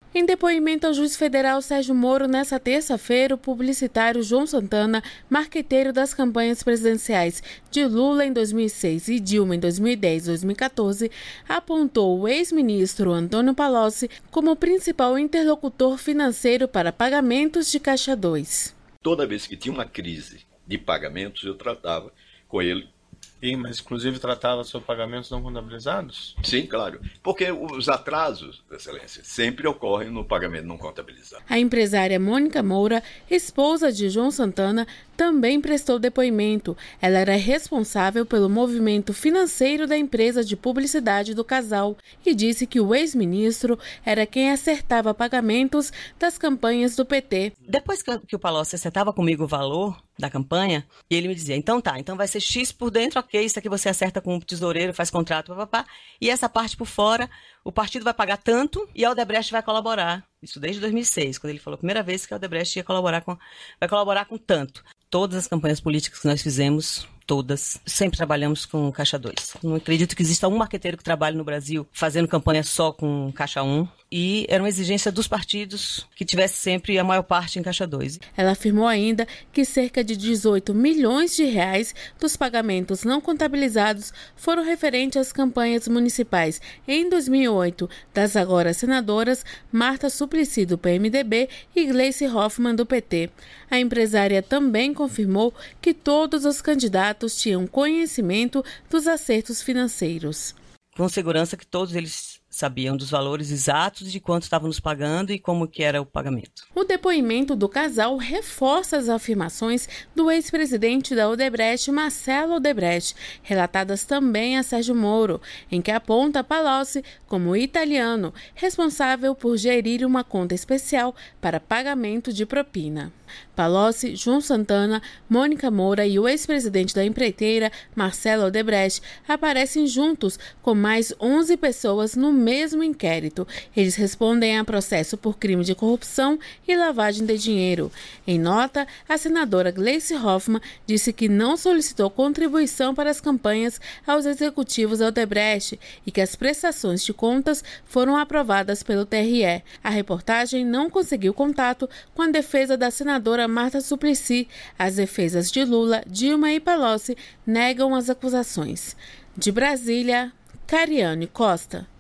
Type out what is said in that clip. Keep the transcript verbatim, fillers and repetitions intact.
Em depoimento ao juiz federal Sérgio Moro, nesta terça-feira, o publicitário João Santana, marqueteiro das campanhas presidenciais de Lula em dois mil e seis e Dilma em dois mil e dez e dois mil e quatorze, apontou o ex-ministro Antônio Palocci como o principal interlocutor financeiro para pagamentos de Caixa dois. Toda vez que tinha uma crise de pagamentos, eu tratava com ele. E, mas inclusive tratava sobre pagamentos não contabilizados? Sim, claro. Porque os atrasos, Excelência, sempre ocorrem no pagamento não contabilizado. A empresária Mônica Moura, esposa de João Santana, também prestou depoimento. Ela era responsável pelo movimento financeiro da empresa de publicidade do casal e disse que o ex-ministro era quem acertava pagamentos das campanhas do P T. Depois que o Palocci acertava comigo o valor da campanha, e ele me dizia, então tá, então vai ser X por dentro, ok, isso aqui você acerta com o tesoureiro, faz contrato, papapá, e essa parte por fora, o partido vai pagar tanto e a Odebrecht vai colaborar. Isso desde dois mil e seis, quando ele falou a primeira vez que a Odebrecht ia colaborar com, vai colaborar com tanto. Todas as campanhas políticas que nós fizemos, todas, sempre trabalhamos com Caixa dois. Não acredito que exista um marqueteiro que trabalhe no Brasil fazendo campanha só com Caixa um. E era uma exigência dos partidos que tivesse sempre a maior parte em Caixa dois. Ela afirmou ainda que cerca de dezoito milhões de reais dos pagamentos não contabilizados foram referentes às campanhas municipais em dois mil e oito das agora senadoras Marta Suplicy, do P M D B, e Gleice Hoffmann, do P T. A empresária também confirmou que todos os candidatos tinham conhecimento dos acertos financeiros. Com segurança que todos eles sabiam dos valores exatos de quanto estavam nos pagando e como que era o pagamento. O depoimento do casal reforça as afirmações do ex-presidente da Odebrecht, Marcelo Odebrecht, relatadas também a Sérgio Moro, em que aponta Palocci como italiano, responsável por gerir uma conta especial para pagamento de propina. Palocci, João Santana, Mônica Moura e o ex-presidente da empreiteira, Marcelo Odebrecht, aparecem juntos com mais onze pessoas no mesmo inquérito. Eles respondem a processo por crime de corrupção e lavagem de dinheiro. Em nota, a senadora Gleice Hoffmann disse que não solicitou contribuição para as campanhas aos executivos da Odebrecht e que as prestações de contas foram aprovadas pelo T R E. A reportagem não conseguiu contato com a defesa da senadora Marta Suplicy. As defesas de Lula, Dilma e Palocci negam as acusações. De Brasília, Cariane Costa.